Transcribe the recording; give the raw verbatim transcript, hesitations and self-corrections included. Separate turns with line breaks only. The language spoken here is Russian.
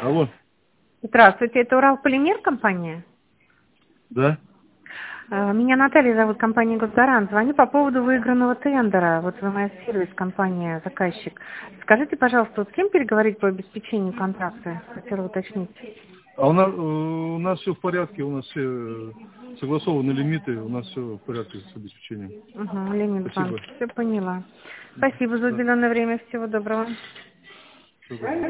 Алло.
Здравствуйте, это Уралполимер компания?
Да?
А, Меня Наталья зовут, компания «Госгарант». Звоню по поводу выигранного тендера. Вот вы моя сервис, компания, заказчик. Скажите, пожалуйста, вот с кем переговорить по обеспечению контракта? Хотела уточнить.
А у нас, у нас все в порядке, у нас все согласованы лимиты, у нас все в порядке с обеспечением.
Угу, Ленин
Спасибо.
Банк, все поняла. Спасибо за
Да.
уделенное время, всего доброго.
Всего доброго.